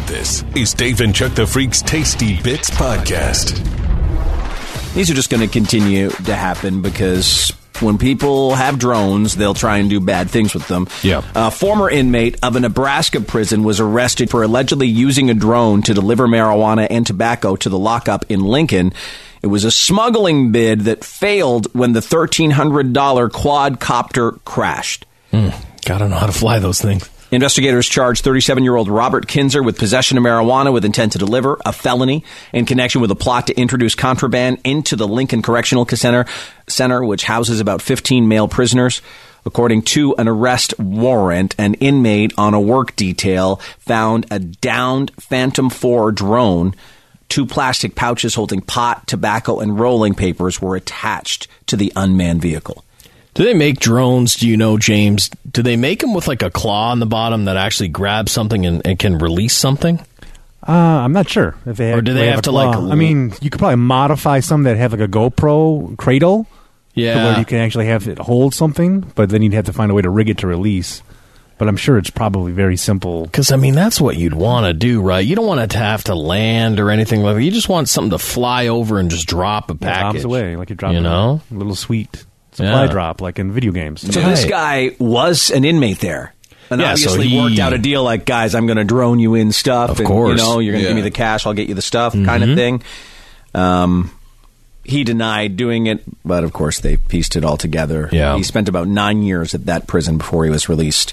This is Dave and Chuck the Freak's Tasty Bits podcast. These are just going to continue to happen because when people have drones, they'll try and do bad things with them. Yeah. A former inmate of a Nebraska prison was arrested for allegedly using a drone to deliver marijuana and tobacco to the lockup in Lincoln. It was a smuggling bid that failed when the $1,300 quadcopter crashed. Gotta know how to fly those things. Investigators charged 37-year-old Robert Kinzer with possession of marijuana with intent to deliver, a felony, in connection with a plot to introduce contraband into the Lincoln Correctional Center, which houses about 15 male prisoners. According to an arrest warrant, an inmate on a work detail found a downed Phantom 4 drone. 2 plastic pouches holding pot, tobacco, and rolling papers were attached to the unmanned vehicle. Do they make drones, do you know, James? Do they make them with like a claw on the bottom that actually grabs something and can release something? I'm not sure. If they Or do they have to claw. like... I mean, you could probably modify some that have like a GoPro cradle. Yeah. Where you can actually have it hold something, but then you'd have to find a way to rig it to release. But I'm sure it's probably very simple. Because, I mean, that's what you'd want to do, right? You don't want it to have to land or anything like that. You just want something to fly over and just drop a package. Drops away, like you drop know? a little sweet supply drop, like in video games. So this guy was an inmate there. And Yeah, so obviously he worked out a deal like, guys, I'm going to drone you in stuff. Of and, course. You know, you're going to give me the cash, I'll get you the stuff kind of thing. He denied doing it, but of course they pieced it all together. Yeah. He spent about 9 years at that prison before he was released.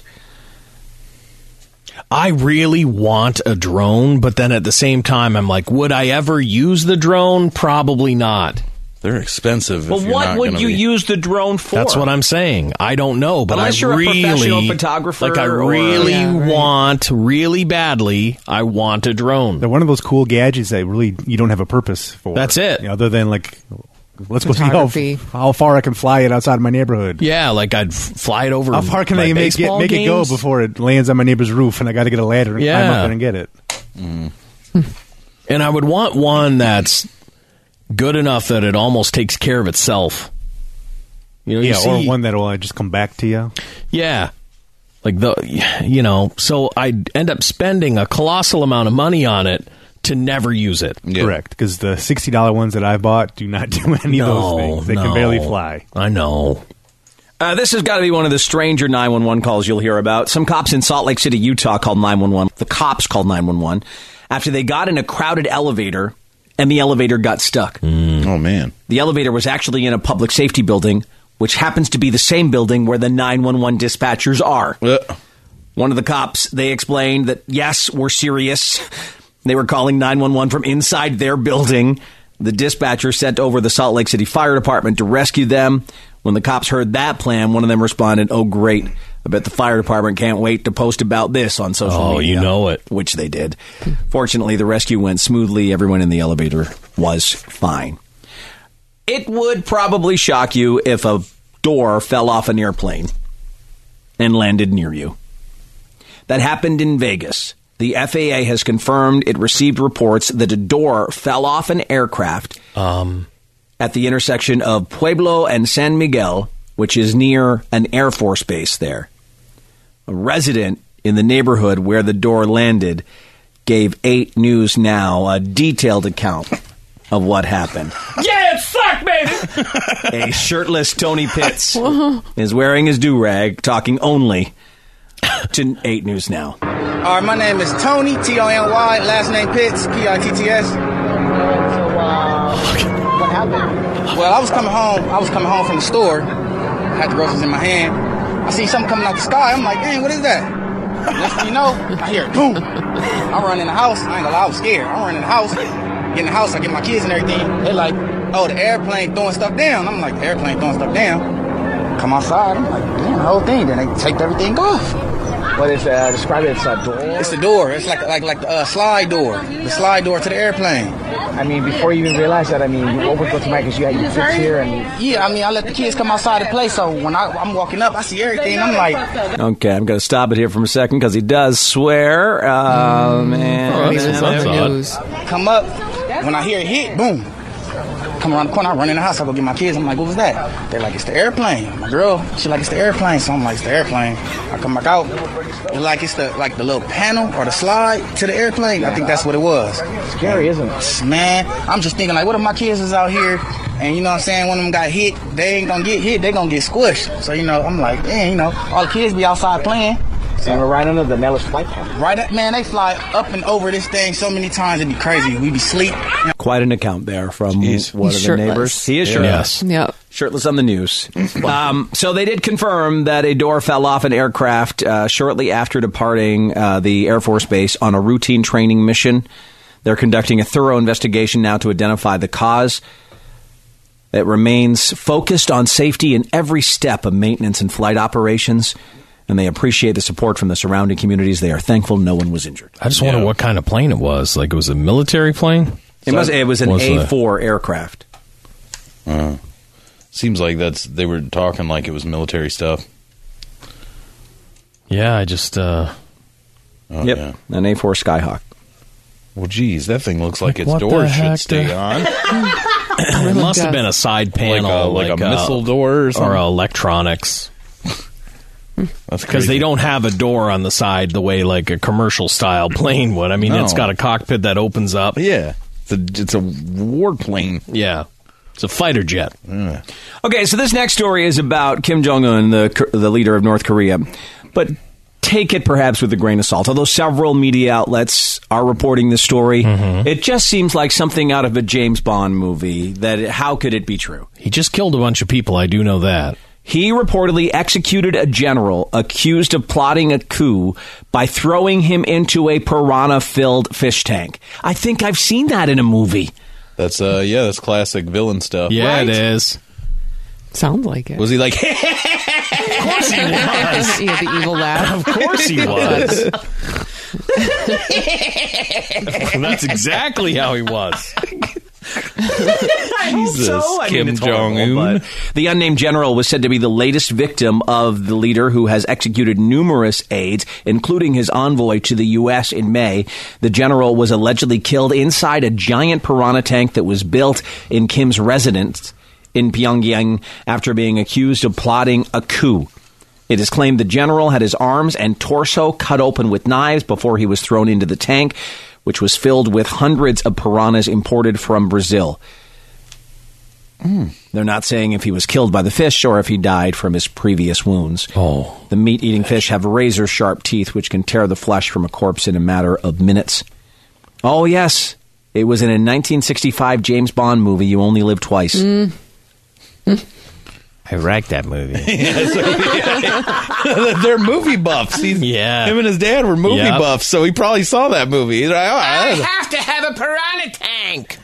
I really want a drone, but then at the same time, I'm like, would I ever use the drone? Probably not. They're expensive. Well, what would you use the drone for? That's what I'm saying. I don't know, but Unless you're a professional photographer. Like, I really want, really badly, I want a drone. They're one of those cool gadgets that really you don't have a purpose for. That's it. You know, other than like, let's go see how far I can fly it outside my neighborhood. Yeah, like I'd fly it over. How far can I make it go before it lands on my neighbor's roof and I got to get a ladder and climb up there and get it? And I would want one that's good enough that it almost takes care of itself. You know, or one that will just come back to you. Yeah. Like so I'd end up spending a colossal amount of money on it to never use it. Yeah. Correct, because the $60 ones that I bought do not do any of those things. They can barely fly. I know. This has got to be one of the stranger 911 calls you'll hear about. Some cops in Salt Lake City, Utah called 911. The cops called 911 after they got in a crowded elevator and the elevator got stuck. Oh, man. The elevator was actually in a public safety building, which happens to be the same building where the 911 dispatchers are. One of the cops, they explained that, yes, we're serious. They were calling 911 from inside their building. The dispatcher sent over the Salt Lake City Fire Department to rescue them. When the cops heard that plan, one of them responded, "Oh, great. I bet the fire department can't wait to post about this on social media." Oh, you know it. Which they did. Fortunately, the rescue went smoothly. Everyone in the elevator was fine. It would probably shock you if a door fell off an airplane and landed near you. That happened in Vegas. The FAA has confirmed it received reports that a door fell off an aircraft at the intersection of Pueblo and San Miguel, which is near an Air Force base there. A resident in the neighborhood where the door landed gave 8 News Now a detailed account of what happened. Yeah, it sucked, baby! A shirtless Tony Pitts is wearing his do-rag, talking only to 8 News Now. All right, my name is Tony, Tony, last name Pitts, Pitts. What happened? Well, I was coming home from the store. I had the groceries in my hand. I see something coming out the sky. I'm like, dang, what is that? Next thing you know, I hear it, boom. I run in the house. I ain't gonna lie, I was scared. I run in the house. Get in the house, I get my kids and everything. They're like, oh, the airplane throwing stuff down. I'm like, the airplane throwing stuff down. Come outside. I'm like, damn, the whole thing. Then they take everything off. What is describe it? It's a door. It's the door. It's like the slide door. The slide door to the airplane. I mean, before you even realize that, I mean, what was going to because you had your kids here and yeah, I mean, I let the kids come outside to play. So when I'm walking up, I see everything. I'm like, okay, I'm going to stop it here for a second because he does swear. Man, that's news. Come up. When I hear it hit, boom. Come around the corner, I run in the house, I go get my kids. I'm like, what was that? They're like, it's the airplane. My girl, she like, it's the airplane. So I'm like, it's the airplane. I come back out, it's like it's the little panel or the slide to the airplane. I think that's what it was. Scary, isn't it? Man, I'm just thinking like, what if my kids is out here and you know what I'm saying, one of them got hit, they ain't gonna get hit, they gonna get squished. So, you know, I'm like, man, you know, all the kids be outside playing. And we're right under the Nellis flight path. Right up, man, they fly up and over this thing so many times, it'd be crazy. We be sleep. Quite an account there from one of the shirtless. neighbors. He is shirtless. Yes. Yep. Shirtless on the news. So they did confirm that a door fell off an aircraft shortly after departing the Air Force Base on a routine training mission. They're conducting a thorough investigation now to identify the cause. It remains focused on safety in every step of maintenance and flight operations, and they appreciate the support from the surrounding communities. They are thankful no one was injured. I just wonder what kind of plane it was. Like, it was a military plane? It was an A4 aircraft. Seems like they were talking like it was military stuff. Yeah, I just... Yeah, an A4 Skyhawk. Well, geez, that thing looks like its what the doors heck should stay on. It must have been a side panel. like a missile door or something. Or electronics. That's Because they crazy. don't have a door on the side the way like a commercial-style plane would. I mean, No. it's got a cockpit that opens up. Yeah. It's a warplane. Yeah. It's a fighter jet. Okay, so this next story is about Kim Jong-un, the leader of North Korea. But take it perhaps with a grain of salt. Although several media outlets are reporting this story, it just seems like something out of a James Bond movie. How could it be true? He just killed a bunch of people. I do know that. He reportedly executed a general accused of plotting a coup by throwing him into a piranha-filled fish tank. I think I've seen that in a movie. That's that's classic villain stuff. Yeah, Right? it is. Sounds like it. Was he like, Of course he was. Yeah, the evil laugh. Of course he was. That's exactly how he was. Jesus, Kim it's horrible, Jong-un? but the unnamed general was said to be the latest victim of the leader, who has executed numerous aides, including his envoy to the U.S. in May. The general was allegedly killed inside a giant piranha tank that was built in Kim's residence in Pyongyang after being accused of plotting a coup. It is claimed the general had his arms and torso cut open with knives before he was thrown into the tank, which was filled with hundreds of piranhas imported from Brazil. They're not saying if he was killed by the fish or if he died from his previous wounds. Oh. The meat-eating fish have razor-sharp teeth which can tear the flesh from a corpse in a matter of minutes. Oh, yes. It was in a 1965 James Bond movie, You Only Live Twice. I liked that movie. they're movie buffs. Yeah. Him and his dad were movie Yep. buffs, so he probably saw that movie. He's like, have to have a piranha tank.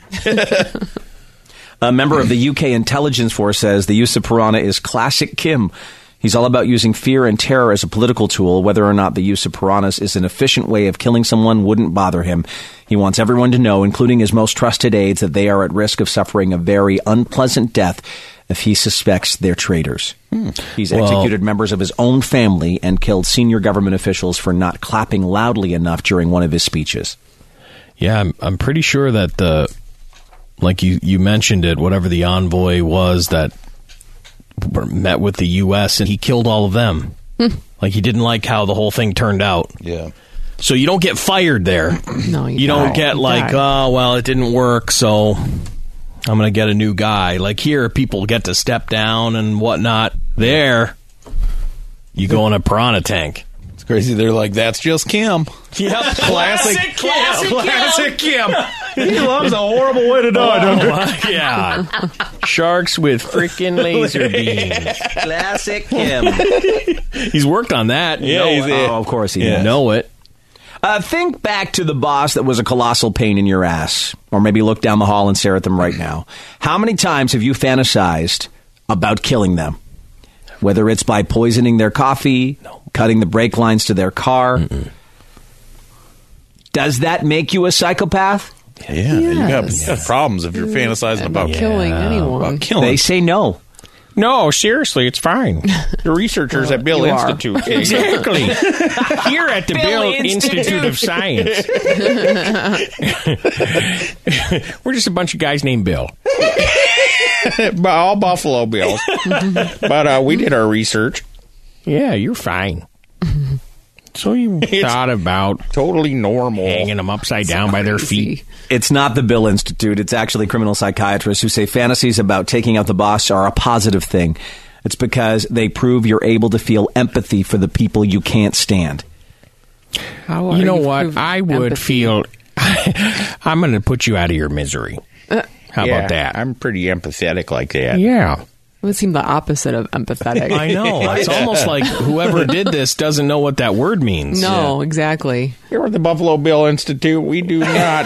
A member of the UK intelligence force says the use of piranha is classic Kim. He's all about using fear and terror as a political tool. Whether or not the use of piranhas is an efficient way of killing someone wouldn't bother him. He wants everyone to know, including his most trusted aides, that they are at risk of suffering a very unpleasant death if he suspects they're traitors. He's executed members of his own family and killed senior government officials for not clapping loudly enough during one of his speeches. Yeah, I'm pretty sure that like you mentioned it, whatever the envoy was that met with the U.S., and he killed all of them. Like, he didn't like how the whole thing turned out. yeah. So you don't get fired there. No, You don't get like, oh, well, it didn't work, so I'm going to get a new guy. Like, here, people get to step down and whatnot. There, you go in a piranha tank. It's crazy. They're like, that's just Kim. Yep. Classic Kim. He loves a horrible way to die. Oh, my God. Sharks with freaking laser beams. Classic Kim. He's worked on that. Of course he You has. know it. Think back to the boss that was a colossal pain in your ass. Or maybe look down the hall and stare at them right now. How many times have you fantasized about killing them? Whether it's by poisoning their coffee, cutting the brake lines to their car. Does that make you a psychopath? Yeah, you got problems if you're fantasizing about killing anyone. About killing. They say no. No, seriously, it's fine. The researchers at Bill you are. Institute. Exactly. Here at the Bill Institute of Science. We're just a bunch of guys named Bill. All Buffalo Bills. But we did our research. Yeah, you're fine. So you thought about Totally normal. hanging them upside down by their feet. It's not the Bill Institute. It's actually criminal psychiatrists who say fantasies about taking out the boss are a positive thing. It's because they prove you're able to feel empathy for the people you can't stand. How are You know what? proving I would empathy? feel... I'm going to put you out of your misery. How Yeah, about that? I'm pretty empathetic like that. Yeah. It would seem the opposite of empathetic. I know. It's almost like whoever did this doesn't know what that word means. No, exactly. Here at the Buffalo Bill Institute, we do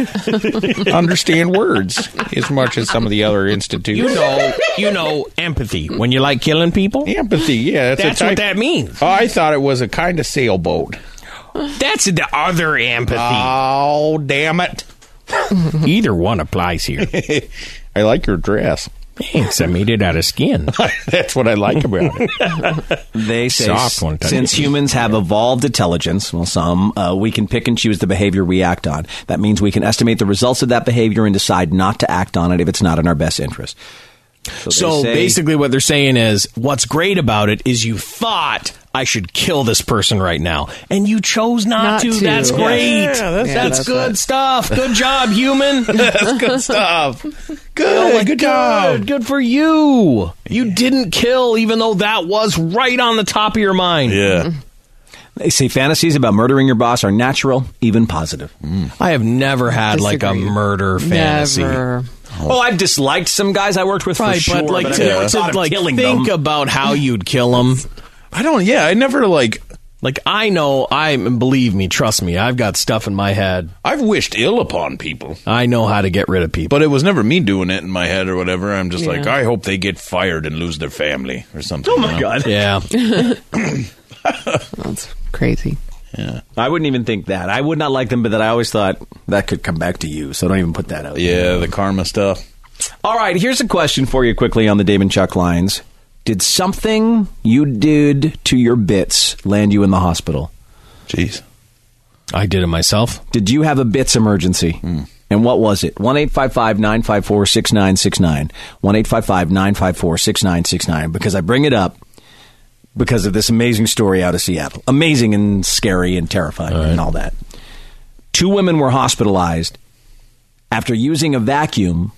not understand words as much as some of the other institutes. You know empathy. When you like killing people? Empathy, yeah. That's what that means. Oh, I thought it was a kind of sailboat. That's the other empathy. Oh, damn it. Either one applies here. I like your dress. Thanks. I made it out of skin. That's what I like about it. They say Soft one time. since humans have evolved intelligence, well, some, we can pick and choose the behavior we act on. That means we can estimate the results of that behavior and decide not to act on it if it's not in our best interest. So they say- basically what they're saying is, what's great about it is you thought I should kill this person right now, and you chose not to. That's great. Yeah, that's good it. stuff. Good job, human. That's good stuff. Good, good job. Good for you. You didn't kill, even though that was right on the top of your mind. Yeah. They say fantasies about murdering your boss are natural, even positive. I have never had like a Disagree. murder fantasy. Never. Oh, I've disliked some guys I worked with for Right, sure, but like I've to, never thought of like killing think them. about how you'd kill them. I never like, I know, believe me, trust me, I've got stuff in my head. I've wished ill upon people. I know how to get rid of people. But it was never me doing it in my head or whatever. I'm just like, Yeah. I hope they get fired and lose their family or something. Oh, my God. Yeah. That's crazy. Yeah. I wouldn't even think that. I would not like them, but that I always thought that could come back to you, so don't even put that out there. Yeah, the karma stuff. All right, here's a question for you quickly on the Dave and Chuck lines. Did something you did to your bits land you in the hospital? Jeez. I did it myself. Did you have a bits emergency? And what was it? 1-855-954-6969. 1-855-954-6969. Because I bring it up because of this amazing story out of Seattle. Amazing and scary and terrifying and all that. 2 women were hospitalized after using a vacuum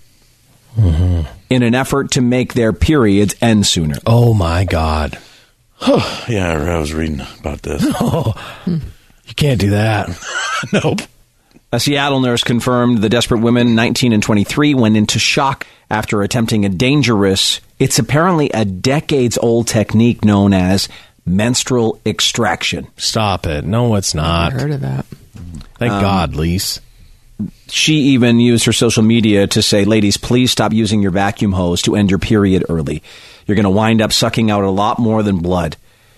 in an effort to make their periods end sooner. Oh, my God. Yeah, I was reading about this. You can't do that. Nope. A Seattle nurse confirmed the desperate women, 19 and 23, went into shock after attempting a dangerous, it's apparently a decades-old technique known as menstrual extraction. Stop it. No, it's not. I heard of that. Thank God, Lise. She even used her social media to say, ladies, please stop using your vacuum hose to end your period early. You're going to wind up sucking out a lot more than blood.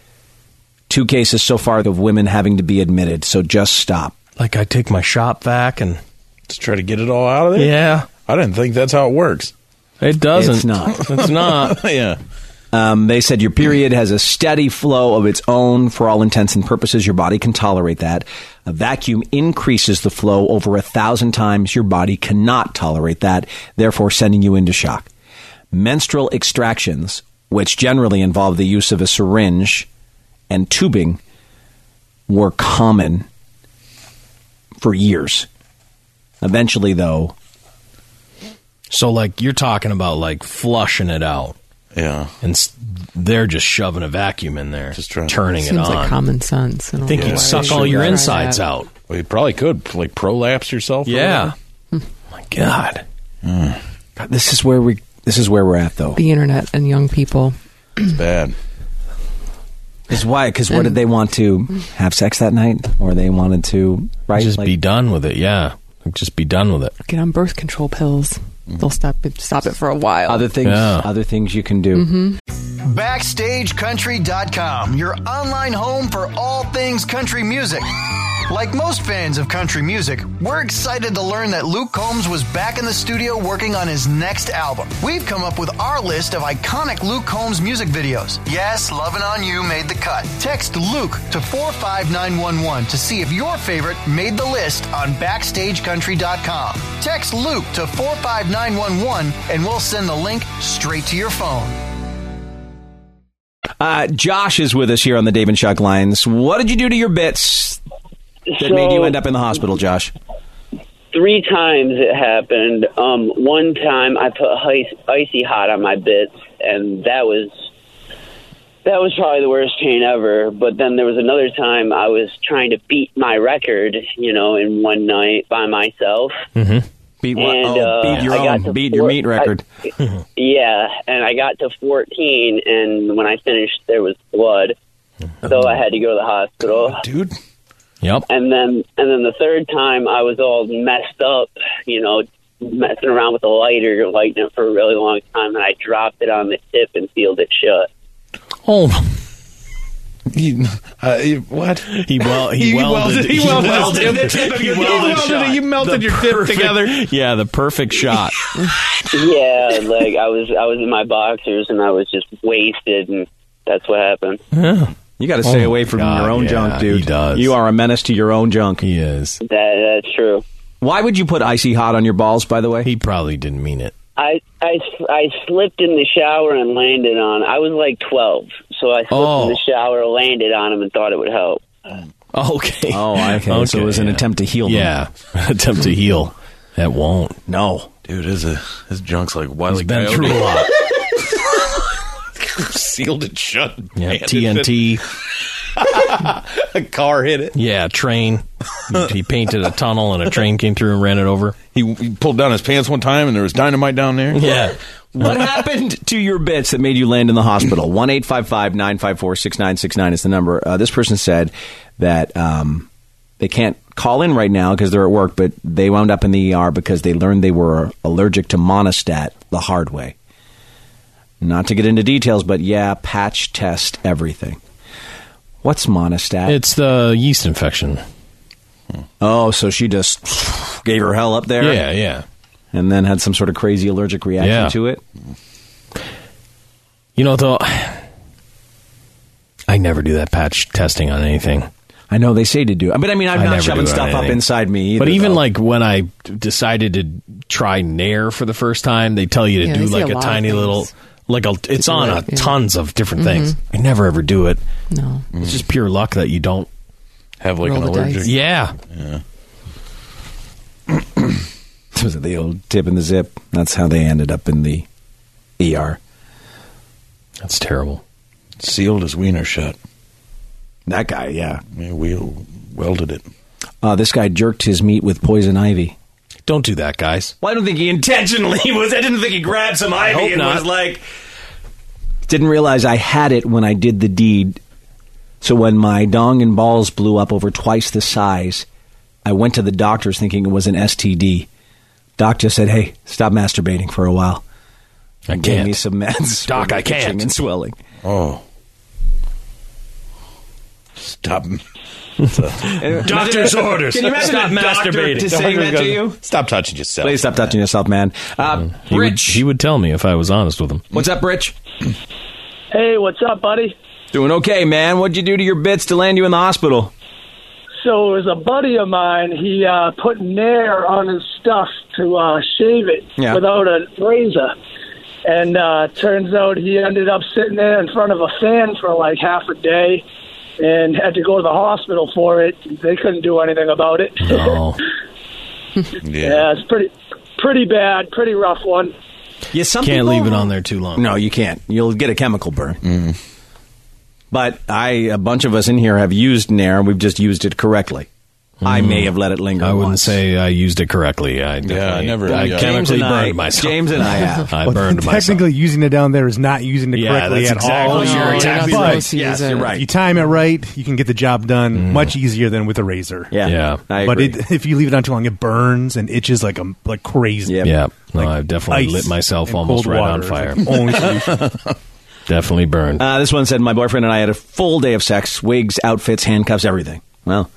2 cases so far of women having to be admitted, so just stop. Like I take my shop vac and... Let's try to get it all out of there? Yeah. I didn't think that's how it works. It doesn't. It's not. It's not. Yeah. They said your period has a steady flow of its own. For all intents and purposes, your body can tolerate that. A vacuum increases the flow over 1,000 times. Your body cannot tolerate that, therefore sending you into shock. Menstrual extractions, which generally involve the use of a syringe and tubing, were common for years. Eventually, though... So, like, you're talking about, like, flushing it out. Yeah. And they're just shoving a vacuum in there, Just trying to- turning it Seems on. like common sense. I think you'd suck all your insides out. Well, you probably could, like, prolapse yourself. or Yeah. whatever. My God. God, this is where we're at, though. The internet and young people. It's bad. Because why? Because what did they want to have sex that night, or they wanted to Just be done with it, yeah. Just be done with it. Get on birth control pills. They'll stop it for a while. other things? Yeah. Other things you can do. BackstageCountry.com, your online home for all things country music. Like most fans of country music, we're excited to learn that Luke Combs was back in the studio working on his next album. We've come up with our list of iconic Luke Combs music videos. Yes, Lovin' On You made the cut. Text Luke to 45911 to see if your favorite made the list on BackstageCountry.com. Text Luke to 45911 and we'll send the link straight to your phone. Josh is with us here on the Dave and Chuck lines. What did you do to your bits that made you end up in the hospital, Josh? 3 times it happened. One time I put icy hot on my bits, and that was probably the worst pain ever. But then there was another time I was trying to beat my record, in one night by myself. Mm-hmm. Beat your meat record. Yeah, and I got to 14, and when I finished, there was blood. So I had to go to the hospital. Dude. Yep. And then the third time, I was all messed up, messing around with a lighter, lighting it for a really long time, and I dropped it on the tip and sealed it shut. Oh. What? He welded it. You melted your tip together. Yeah, the perfect shot. Yeah, like I was in my boxers and I was just wasted, and that's what happened. Yeah. You got to stay away from your own junk, dude. He does. You are a menace to your own junk. He is. That's true. Why would you put icy hot on your balls, by the way? He probably didn't mean it. I slipped in the shower and landed on. I was like 12, so I slipped in the shower, landed on him, and thought it would help. Okay. Okay. So it was an attempt to heal them. Yeah, attempt to heal. That won't. No. Dude, his junk's like Wile E. Been Coyote. through a lot. Sealed it shut. Yeah, TNT. A car hit it. Yeah, train. He painted a tunnel and a train came through and ran it over. He pulled down his pants one time and there was dynamite down there. Yeah. What happened to your bits that made you land in the hospital? 1-855-954-6969 is the number. This person said that they can't call in right now because they're at work, but they wound up in the ER because they learned they were allergic to Monistat the hard way. Not to get into details, but yeah, patch test everything. What's Monistat? It's the yeast infection. Oh, so she just gave her hell up there? Yeah. And then had some sort of crazy allergic reaction to it? Though, I never do that patch testing on anything. I know they say to do it. But I'm not shoving stuff up inside me either. But even like when I decided to try Nair for the first time, they tell you to do like a tiny little... it's on tons of different things. I never ever do it. No. It's just pure luck that you don't have like an allergic. Yeah. Was it the old tip and the zip? That's how they ended up in the ER. That's terrible. Sealed his wiener shut. That guy, yeah. We welded it. This guy jerked his meat with poison ivy. Don't do that, guys. Well, I don't think he intentionally was. I didn't think he grabbed some ivy and was like... Didn't realize I had it when I did the deed. So when my dong and balls blew up over twice the size, I went to the doctors thinking it was an STD. Doctor said, "Hey, stop masturbating for a while." I Gave can't. me some meds. Doc, I can't. Itching and swelling. Oh. Stop. Doctor's orders. Can you imagine Stop a doctor masturbating. saying that to you? Stop touching yourself. Please stop touching yourself, man. Rich. He would tell me if I was honest with him. What's up, Rich? Hey, what's up, buddy? Doing okay, man. What'd you do to your bits to land you in the hospital? So it was a buddy of mine. He put Nair on his stuff to shave it without a razor. And turns out he ended up sitting there in front of a fan for like half a day and had to go to the hospital for it. They couldn't do anything about it. No. Yeah, it's pretty bad, pretty rough one. Yeah, some Can't people, leave it on there too long. No, you can't. You'll get a chemical burn. But a bunch of us in here have used Nair. We've just used it correctly. I may have let it linger. I wouldn't once. say I used it correctly. I never. I chemically burned myself. James and I have. I burned myself. Technically, using it down there is not using it correctly that's at all. exactly. You're exactly But right. Yes, you're right. if you time it right, you can get the job done much easier than with a razor. Yeah. I But agree. if you leave it on too long, it burns and itches like crazy. Yep. Yeah. No, Like I've definitely ice lit myself and almost cold right water on is fire. the only solution. Definitely burned. This one said, my boyfriend and I had a full day of sex, wigs, outfits, handcuffs, everything. Well,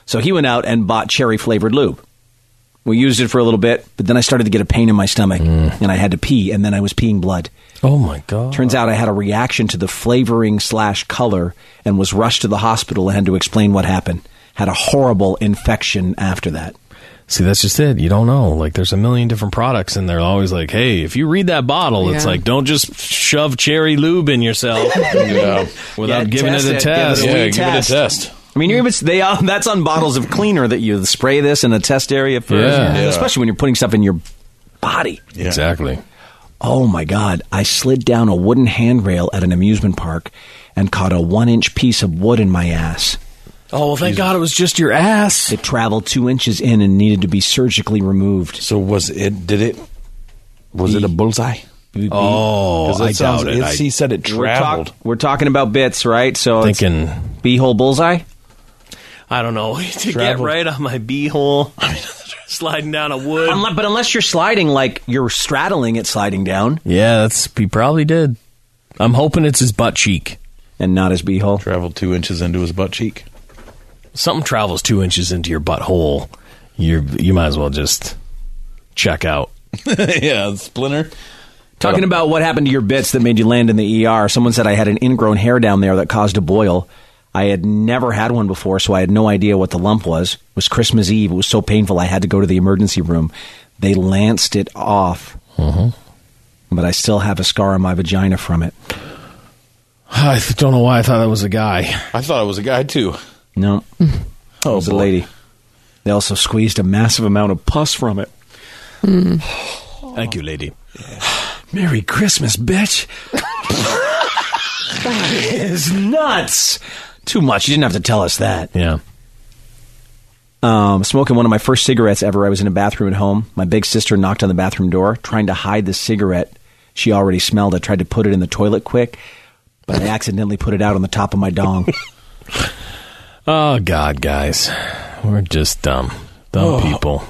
So he went out and bought cherry-flavored lube. We used it for a little bit, but then I started to get a pain in my stomach, and I had to pee, and then I was peeing blood. Oh, my God. Turns out I had a reaction to the flavoring/color and was rushed to the hospital and had to explain what happened. Had a horrible infection after that. See, that's just it. You don't know. Like, there's a million different products, and they're always like, hey, if you read that bottle, it's like, don't just shove cherry lube in yourself without giving it a test. Give it a test. I mean, that's on bottles of cleaner that you spray this in a test area first. Especially when you're putting stuff in your body. Yeah. Exactly. Oh, my God. I slid down a wooden handrail at an amusement park and caught a 1-inch piece of wood in my ass. Oh, well, thank God it was just your ass. It traveled 2 inches in and needed to be surgically removed. So was it a bullseye? Oh, I doubt it. He said it traveled. We're talking about bits, right? So thinking beehole bullseye? I don't know. To get right on my beehole, sliding down a wood. But unless you're sliding, like you're straddling it sliding down. Yeah, he probably did. I'm hoping it's his butt cheek. And not his beehole. Traveled 2 inches into his butt cheek. Something travels 2 inches into your butthole, you might as well just check out. Yeah, splinter. Talking about what happened to your bits that made you land in the ER. Someone said I had an ingrown hair down there that caused a boil. I had never had one before, so I had no idea what the lump was. It was Christmas Eve. It was so painful I had to go to the emergency room. They lanced it off. But I still have a scar on my vagina from it. I don't know why I thought that was a guy. I thought it was a guy, too. No. It was a lady. They also squeezed a massive amount of pus from it. Thank you, lady. Merry Christmas, bitch. That is nuts. Too much. You didn't have to tell us that. Yeah. Smoking one of my first cigarettes ever. I was in a bathroom at home. My big sister knocked on the bathroom door, trying to hide the cigarette she already smelled. I tried to put it in the toilet quick, but I accidentally put it out on the top of my dong. Oh, God, guys. We're just dumb. Dumb people.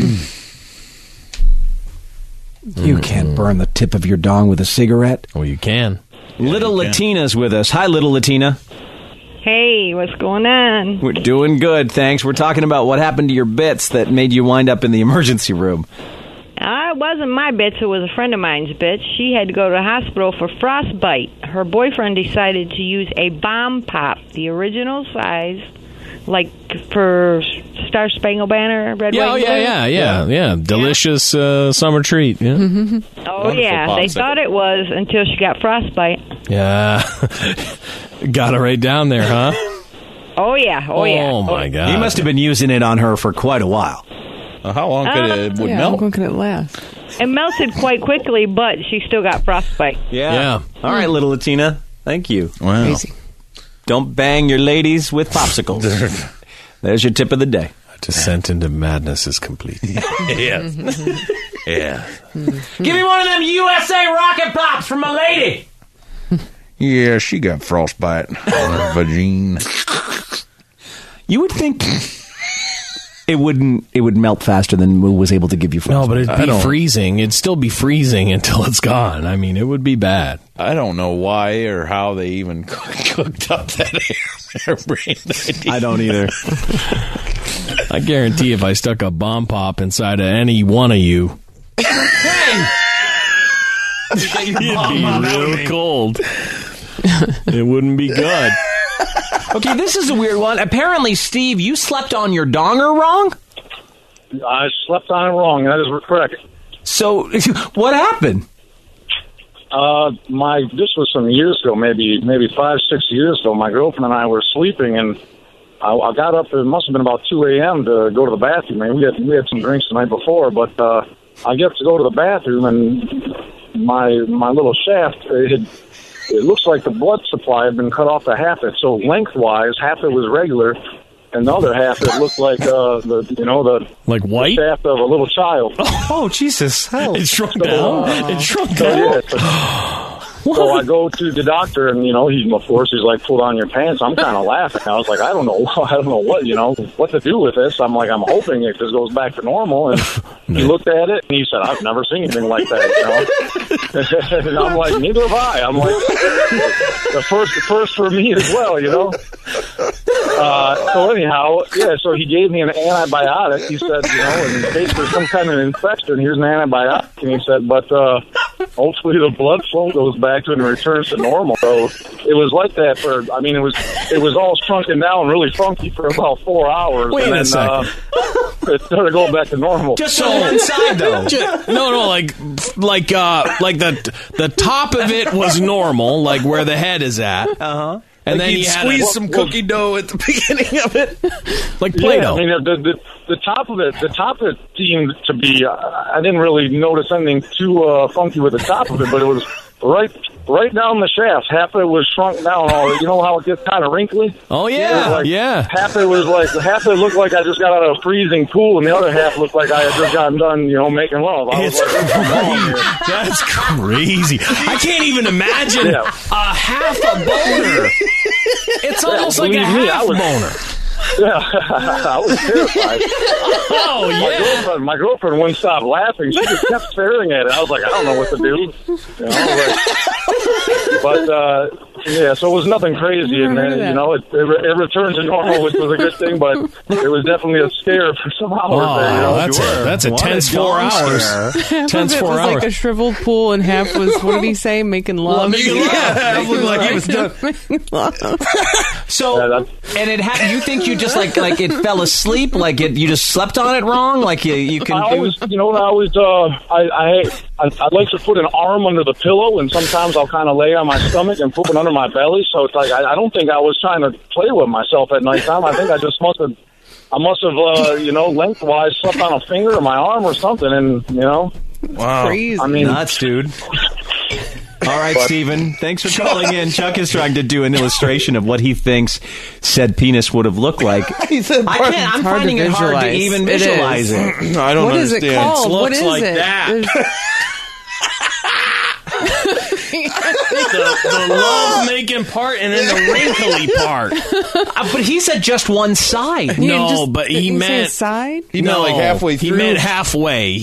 You can't burn the tip of your dong with a cigarette. Well, you can. Little Latina's with us. Hi, Little Latina. Hey, what's going on? We're doing good, thanks. We're talking about what happened to your bits that made you wind up in the emergency room. It wasn't my bits. It was a friend of mine's bits. She had to go to the hospital for frostbite. Her boyfriend decided to use a bomb pop, the original size, like for Star Spangled Banner, Red, White, Blue. Yeah. Delicious summer treat. Yeah. Oh, yeah. They thought it was until she got frostbite. Yeah. Got it right down there, huh? Oh, yeah. Oh, my God. He must have been using it on her for quite a while. How long could it melt? How long could it last? It melted quite quickly, but she still got frostbite. Yeah. All right, Little Latina. Thank you. Wow. Crazy. Don't bang your ladies with popsicles. There's your tip of the day. Descent into madness is complete. Yeah. Give me one of them USA Rocket Pops from my lady. Yeah, she got frostbite on her vagina. You would think it would melt faster than Moo was able to give you frostbite. No, but it'd be freezing. It'd still be freezing until it's gone. I mean, it would be bad. I don't know why or how they even cooked up that harebrained idea. I don't either. I guarantee if I stuck a bomb pop inside of any one of you, it'd be real cold. It wouldn't be good. Okay, this is a weird one. Apparently, Steve, you slept on your donger wrong? I slept on it wrong. That is correct. So, what happened? This was some years ago, maybe 5-6 years ago. My girlfriend and I were sleeping, and I got up. It must have been about 2 a.m. to go to the bathroom. I mean, we had some drinks the night before, but I get to go to the bathroom, and my little shaft it looks like the blood supply had been cut off to half it. So lengthwise, half it was regular, and the other half it looked like the like white the shaft of a little child. Oh Jesus! Hell. It shrunk down. It shrunk down. So I go to the doctor, and he's like, "Pull down your pants." I'm kind of laughing. I was like, I don't know what to do with this. I'm like, I'm hoping it just goes back to normal. And he looked at it, and he said, "I've never seen anything like that." And I'm like, neither have I. I'm like, the first for me as well. So anyhow, so he gave me an antibiotic. He said, in case there's some kind of infection, here's an antibiotic. And he said, but hopefully the blood flow goes back to it and returns to normal. So it was like that it was all shrunken down really funky for about 4 hours. Wait and a then, second. It started going back to normal. Just on one side, though. No, like the top of it was normal, like where the head is at. Uh-huh. And like then you you squeeze some cookie dough at the beginning of it, like Play-Doh. Yeah, the top of it seemed to be. I didn't really notice anything too funky with the top of it, but it was right down the shaft. Half of it was shrunk down. You know how it gets kind of wrinkly? Oh yeah, Half it looked like I just got out of a freezing pool, and the other half looked like I had just gotten done, making love. That's crazy. I can't even imagine a half a boner. It's almost like a half boner. Yeah, I was terrified. Oh, yeah. My girlfriend wouldn't stop laughing. She just kept staring at it. I was like, I don't know what to do. So it was nothing crazy. And then, it returned to normal, which was a good thing, but it was definitely a scare for some hours. That's a tense 4 hours. Tense 4 hours. Like a shriveled pool, and half was, what did he say, making love? Half looked like he was done. So, and it happened. You think you just like it fell asleep, like you just slept on it wrong, like you can. I like to put an arm under the pillow, and sometimes I'll kind of lay on my stomach and put it under my belly. So it's like I don't think I was trying to play with myself at nighttime. I think I just must have lengthwise slept on a finger or my arm or something, and wow, crazy. I mean, nuts, dude. All right, Stephen, thanks for calling in. Chuck is trying to do an illustration of what he thinks said penis would have looked like. He said, I'm finding it hard to even visualize it. I don't understand. What is it called? Looks like that. The love-making part and then the wrinkly part. But he said just one side. No, but he meant side. He meant like halfway through. He meant halfway.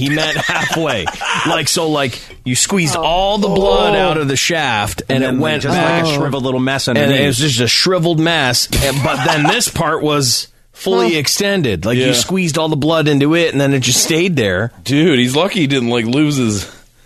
Like you squeezed all the blood out of the shaft, and it went just like a shriveled little mess underneath. And it was just a shriveled mess. But then this part was fully extended. Like you squeezed all the blood into it, and then it just stayed there. Dude, he's lucky he didn't lose his.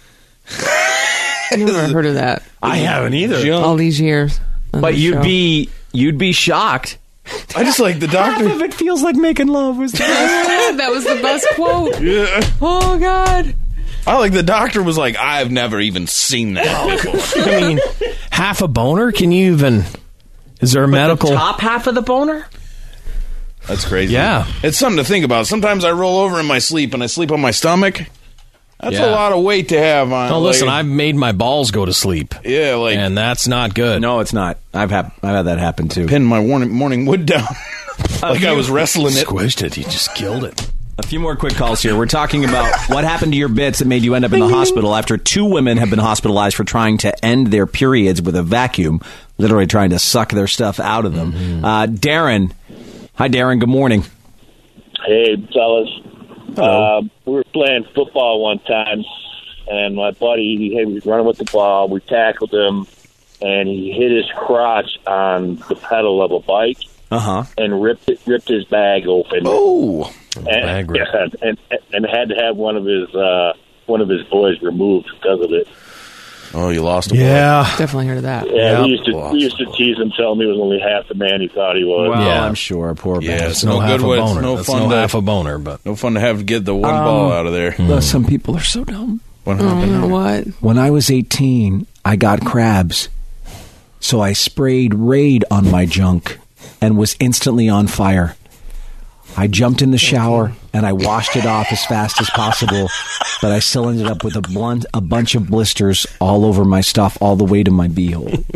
I've never heard of that. I haven't either. All these years. But you'd be shocked. I just like the doctor. Half of it feels like making love was the best. That was the best quote. Yeah. Oh, God. I like the doctor was like, I've never even seen that before. I mean, half a boner? Can you even... Is there a medical... The top half of the boner? That's crazy. Yeah. It's something to think about. Sometimes I roll over in my sleep and I sleep on my stomach. That's a lot of weight to have on. Oh, listen, I've made my balls go to sleep. Yeah, and that's not good. No, it's not. I've had that happen too. Pinned my morning wood down like I was wrestling it. Squished it. You just killed it. A few more quick calls here. We're talking about what happened to your bits that made you end up in the hospital after 2 women have been hospitalized for trying to end their periods with a vacuum, literally trying to suck their stuff out of them. Darren. Hi, Darren. Good morning. Hey, fellas. We were playing football one time, and my buddy, he was running with the ball. We tackled him, and he hit his crotch on the pedal of a bike, and ripped his bag open. Oh, and had to have one of his boys removed because of it. Oh, you lost a boy. Yeah, definitely heard of that. Yeah, we used to tease him, tell him he was only half the man he thought he was. Well, yeah, I'm sure. Poor man. Yeah, it's no good. It's no fun to half a boner, but no fun to have to get the one ball out of there. Some people are so dumb. What happened? What? When I was 18, I got crabs, so I sprayed Raid on my junk and was instantly on fire. I jumped in the shower and I washed it off as fast as possible, but I still ended up with a bunch of blisters all over my stuff, all the way to my beehole.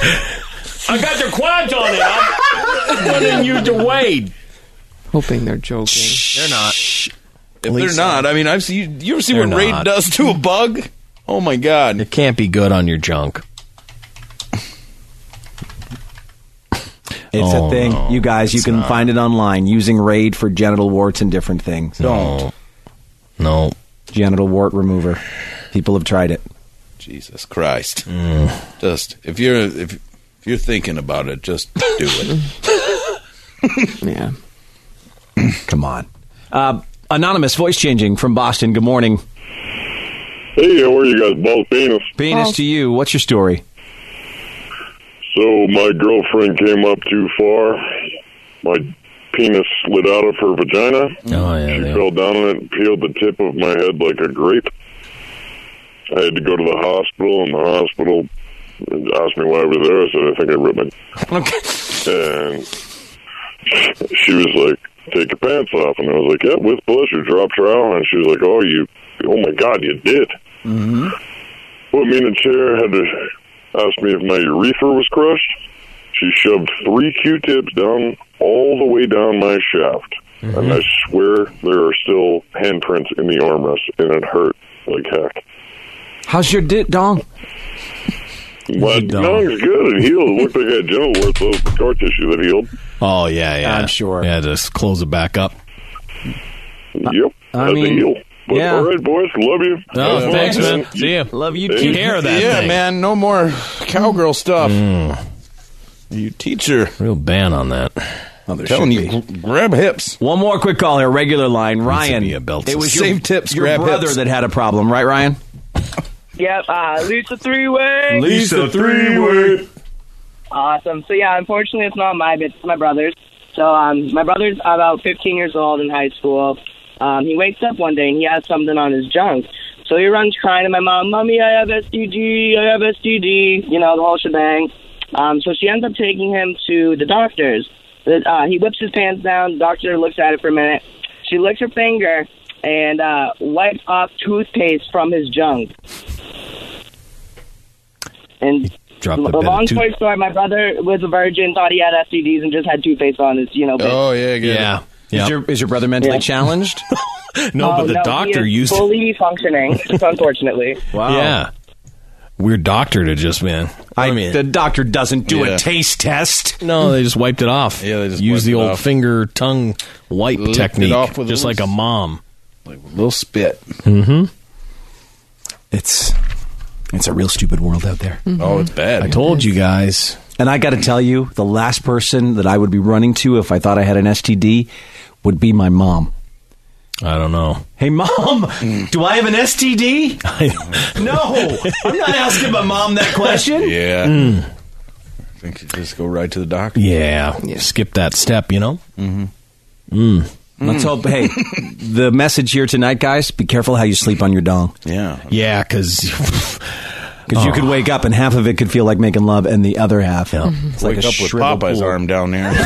I got your quads on it. I'm putting you to Wade. Hoping they're joking. They're not. If they're not, I mean, I've seen. You ever see what Raid does to a bug? Oh my God! It can't be good on your junk. It's a thing. No, you guys, you can find it online using Raid for genital warts and different things. No. Genital wart remover. People have tried it. Jesus Christ. Just if you're thinking about it, just do it. Yeah. Come on. Anonymous voice changing from Boston. Good morning. Hey, how are you guys? Both penis. Penis to you. What's your story? So my girlfriend came up too far. My penis slid out of her vagina. Oh, yeah. She fell down on it and peeled the tip of my head like a grape. I had to go to the hospital, and the hospital asked me why I was there. I said, I think I ripped my... And she was like, take your pants off. And I was like, yeah, with pleasure. Dropped her out, and she was like, oh my God, you did. Mm-hmm. Put me in a chair, had to ask me if my urethra was crushed. She shoved 3 Q-tips down, all the way down my shaft. Mm-hmm. And I swear there are still handprints in the armrest, and it hurt like heck. How's your dong? My dong's good. It healed. It looked like I had genital warts, so the scar tissue that healed. Oh, yeah. I'm sure. Yeah, just close it back up. Yep. That's a heal. But, all right, boys. Love you. Oh, thanks, man. See ya. Love you, too. Take care of that Yeah, thing. man. No more cowgirl stuff. You teacher. Real ban on that. Oh, telling you, grab hips. One more quick call here. Regular line. Ryan. Be a belt It was Save tips, your grab brother hips. that had a problem, right, Ryan? Yep, Lisa three-way. Lisa three-way. Awesome. So, yeah, unfortunately, it's not my bit. It's my brother's. So, my brother's about 15 years old in high school. He wakes up one day, and he has something on his junk. So he runs crying to my mom, Mommy, I have STD, you know, the whole shebang. So she ends up taking him to the doctor's. He whips his pants down. The doctor looks at it for a minute. She licks her finger and wipes off toothpaste from his junk. And Dropped the long story short, my brother was a virgin, thought he had STDs, and just had toothpaste on his, bit. Oh, yeah, good. Yeah. Is your brother mentally challenged? No, but the doctor he is used fully functioning, unfortunately. Wow. Yeah. Weird doctor to just, man. I mean, the doctor doesn't do a taste test. no, they just wiped it off. Yeah, they just used the wiped it old off. finger tongue wipe Licked it technique, off with just a like a mom. Like a little spit. Mm-hmm. It's a real stupid world out there. Mm-hmm. Oh, it's bad. I told you guys. And I got to tell you, the last person that I would be running to if I thought I had an STD would be my mom. I don't know. Hey, Mom, do I have an STD? No, I'm not asking my mom that question. Yeah. I think you just go right to the doctor. Yeah. Skip that step, you know? Mm-hmm. Let's hope, hey, the message here tonight, guys, be careful how you sleep on your dong. Yeah. Yeah, because... Because you could wake up and half of it could feel like making love and the other half, it's like Wake a up with shriveled Popeye's pool. arm down there.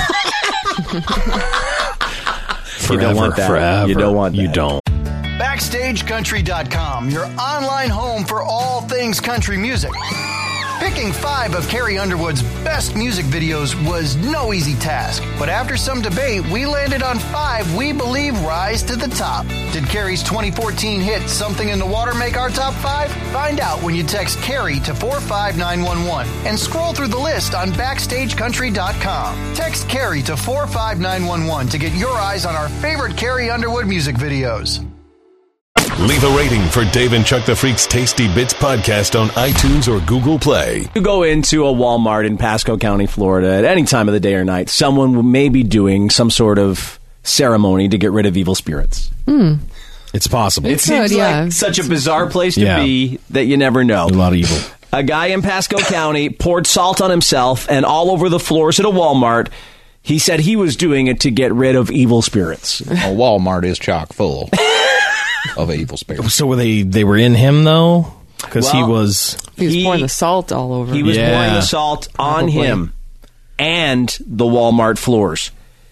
You don't want that. Forever. You don't want that. You don't. BackstageCountry.com, your online home for all things country music. Picking 5 of Carrie Underwood's best music videos was no easy task, but after some debate, we landed on 5 we believe rise to the top. Did Carrie's 2014 hit Something in the Water make our top 5? Find out when you text Carrie to 45911 and scroll through the list on BackstageCountry.com. Text Carrie to 45911 to get your eyes on our favorite Carrie Underwood music videos. Leave a rating for Dave and Chuck the Freak's Tasty Bits podcast on iTunes or Google Play. You go into a Walmart in Pasco County, Florida, at any time of the day or night, someone may be doing some sort of ceremony to get rid of evil spirits. It's possible. It seems like such a bizarre place to be that you never know. A lot of evil. A guy in Pasco County poured salt on himself and all over the floors at a Walmart. He said he was doing it to get rid of evil spirits. A Walmart is chock full of evil spirits. So they were in him, though? Because he was pouring the salt all over. He was pouring the salt on him and the Walmart floors.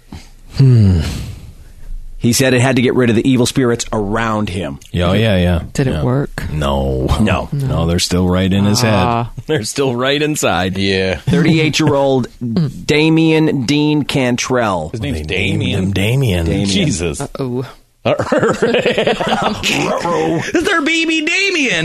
He said it had to get rid of the evil spirits around him. Oh, yeah. Did it work? No, they're still right in his head. They're still right inside. Yeah. 38-year-old Damien Dean Cantrell. His name's Damien. Damien. Jesus. Uh-oh. Their baby Damien.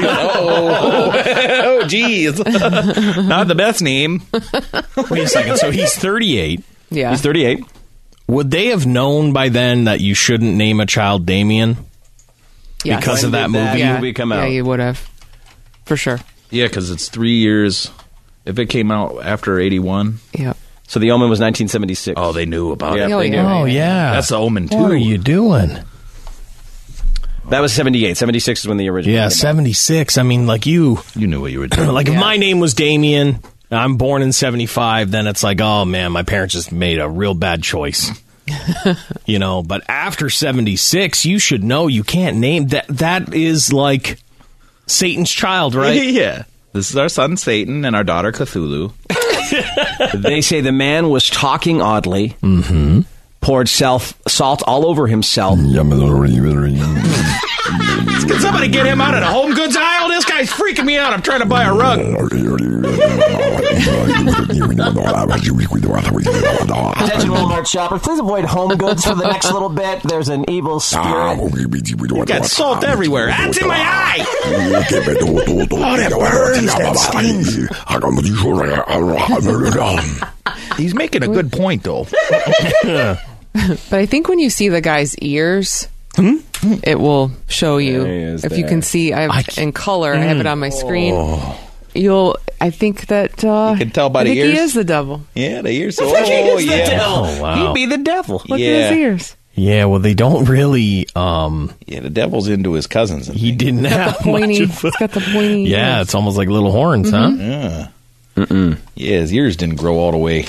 Oh, geez. Not the best name. Wait a second. So he's 38. Yeah. He's 38. Would they have known by then that you shouldn't name a child Damien? Yes. Because of that movie come out. Yeah, you would have. For sure. Yeah, because it's 3 years. If it came out after 81. Yeah. So the Omen was 1976. Oh, they knew about it. Oh, They yeah. knew. Oh, yeah. That's the Omen, too. What are you doing? That was 78. 76 is when the original Yeah, came out. 76. I mean, like you knew what you were doing. Like if my name was Damien, I'm born in 75, then it's like, oh man, my parents just made a real bad choice. You know, but after 76, you should know you can't name that. That is like Satan's child, right? Yeah. This is our son Satan and our daughter Cthulhu. They say the man was talking oddly, poured salt all over himself. Can somebody get him out of the home goods aisle? This guy's freaking me out. I'm trying to buy a rug. Attention Walmart shoppers, please avoid home goods for the next little bit. There's an evil spirit. You got salt everywhere. That's in my eye. Oh, that burns. That stings. He's making a good point, though. But I think when you see the guy's ears, it will show you. If you can see, I have in color. I have it on my screen. I think that you can tell by I the think ears. He is the devil. Yeah, the ears. He is the devil. Oh, wow. He'd be the devil. Look at his ears. Yeah, well, they don't really. Yeah, the devil's into his cousins. He didn't have Pointy. much of It's got the pointy. Yeah, ears. it's almost like little horns, huh? Yeah. Yeah, his ears didn't grow all the way.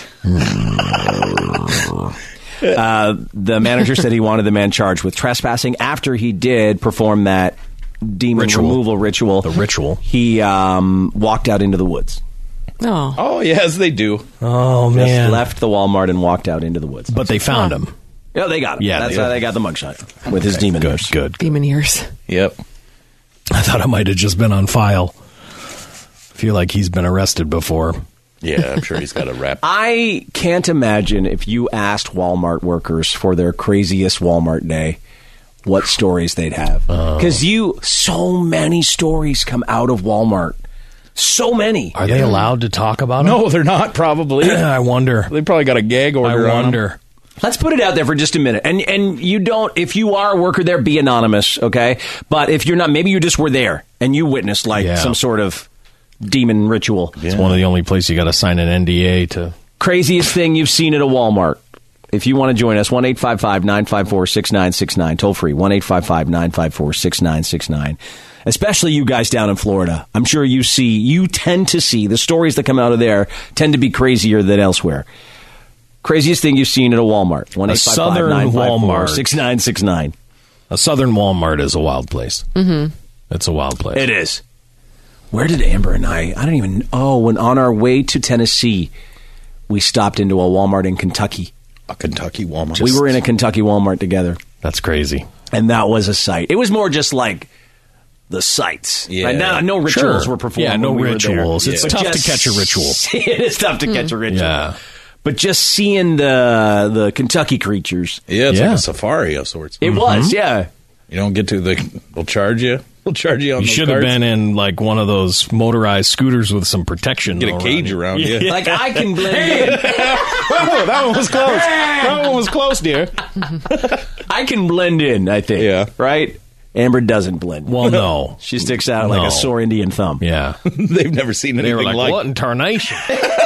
The manager said he wanted the man charged with trespassing after he did perform that demon removal ritual. The ritual. He walked out into the woods. Oh, yes, they do. Oh, Just man. left the Walmart and walked out into the woods. But they found him. Yeah, they got him. Yeah, That's they- how they got the mugshot with his demon ears. Good. demon ears. Yep. I thought it might have just been on file. Feel like he's been arrested before. Yeah, I'm sure he's got a rap. I can't imagine if you asked Walmart workers for their craziest Walmart day, what stories they'd have. Because so many stories come out of Walmart. So many. Are they allowed to talk about him? No, they're not, probably. I wonder. They probably got a gag order I on wonder. them. Let's put it out there for just a minute. And you don't, if you are a worker there, be anonymous, okay? But if you're not, maybe you just were there and you witnessed some sort of demon ritual. It's one of the only places you got to sign an NDA to. Craziest thing you've seen at a Walmart. If you want to join us, 1-855-954-6969. Toll free, 1-855-954-6969. Especially you guys down in Florida. I'm sure you tend to see, the stories that come out of there tend to be crazier than elsewhere. Craziest thing you've seen at a Walmart. 1-855-954-6969. A southern Walmart is a wild place. Mm-hmm. It's a wild place. It is. Where did Amber and I don't even, when on our way to Tennessee, we stopped into a Walmart in Kentucky. A Kentucky Walmart. We were in a Kentucky Walmart together. That's crazy. And that was a sight. It was more just like the sights. Yeah. Right? No rituals were performed. Yeah, no when we rituals. Were there. It's tough to catch a ritual. It is tough to catch a ritual. Yeah. But just seeing the Kentucky creatures. Yeah, it's like a safari of sorts. It was, yeah. You don't get to they'll charge you. They'll charge you on You those should have cards. been in like one of those motorized scooters with some protection. Get a cage around you. Like I can blend in. That one was close. That one was close, dear. I can blend in, I think. Yeah. Right? Amber doesn't blend. Well, no. She sticks out like a sore Indian thumb. Yeah. They've never seen anything They were like, what in like tarnation?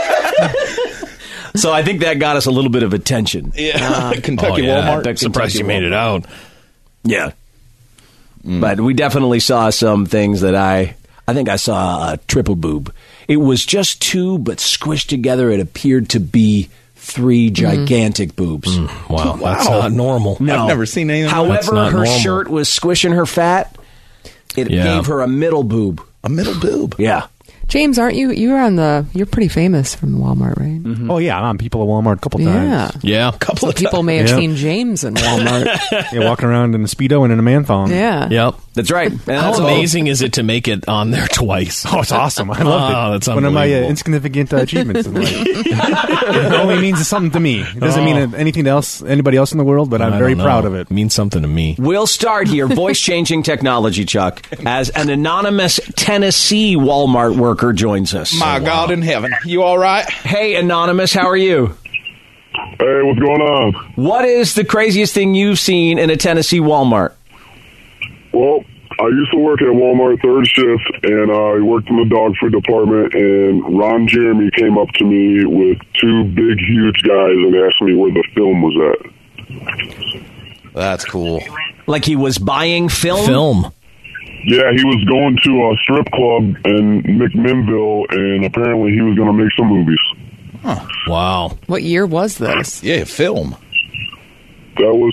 So I think that got us a little bit of attention. Yeah. Kentucky Walmart. Surprised you made it out. Yeah. But we definitely saw some things that I think I saw a triple boob. It was just two, but squished together, it appeared to be three gigantic boobs. Wow, that's not normal. No. I've never seen anything like that. However, not her normal. shirt was squishing her fat. It gave her a middle boob. A middle boob? Yeah. James, aren't you? You're pretty famous from Walmart, right? Oh, yeah. I'm on people at Walmart a couple times. Yeah. So people may have seen James in Walmart. Yeah, walking around in a Speedo and in a man thong. Yeah. Yep. That's right. And How that's amazing is it to make it on there twice? Oh, it's awesome. I love it. That's one of my unbelievable. insignificant achievements in life. It only means something to me. It doesn't mean anything to anybody else in the world, but I'm very proud of it. It means something to me. We'll start here. Voice-changing technology, Chuck, as an anonymous Tennessee Walmart worker joins us. My God in heaven. You all right? Hey, anonymous, how are you? Hey, what's going on? What is the craziest thing you've seen in a Tennessee Walmart? Well, I used to work at Walmart third shift, and I worked in the dog food department, and Ron Jeremy came up to me with two big, huge guys and asked me where the film was at. That's cool. Like he was buying film? Film. Yeah, he was going to a strip club in McMinnville, and apparently he was going to make some movies. Huh. Wow. What year was this? Yeah, film. That was